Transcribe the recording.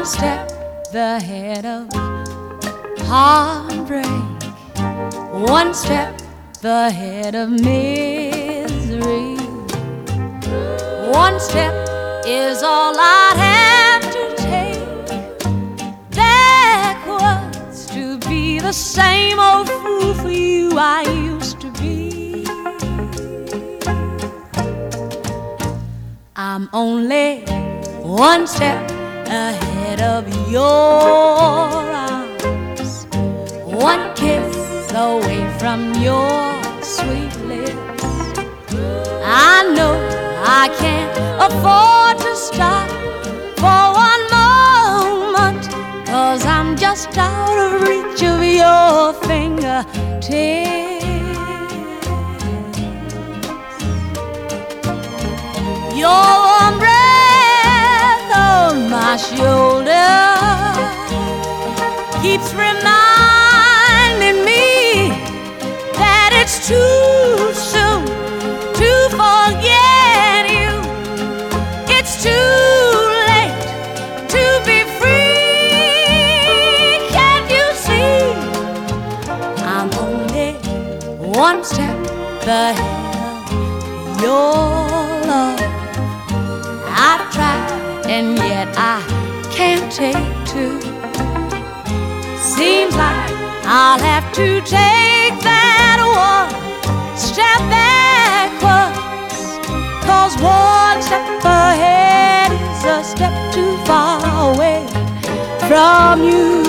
one step ahead of heartbreak, one step ahead of misery. One step is all I'd have to take backwards to be the same old fool for you I used to be. I'm only one step ahead of your arms, one kiss away from your sweet lips. I know I can't afford to stop for one moment, 'cause I'm just out of reach of your fingertips. Your warm breath on my shoulder keeps reminding me that it's too soon to forget you. It's too late to be free. Can't you see? I'm only one step ahead of your love. I've tried and yet I can't take two. Seems like I'll have to take that one step backwards, 'cause one step ahead is a step too far away from you.